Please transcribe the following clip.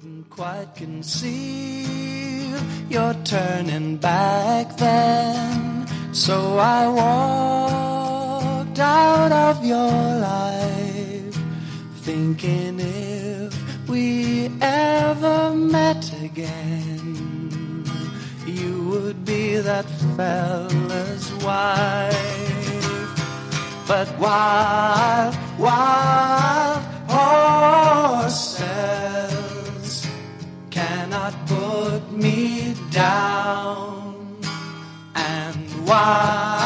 couldn't quite conceive your turning back then, so I walked out of your life, thinking if we ever met again, you would be that fella's wife. But wild horses cannot put me down, and wild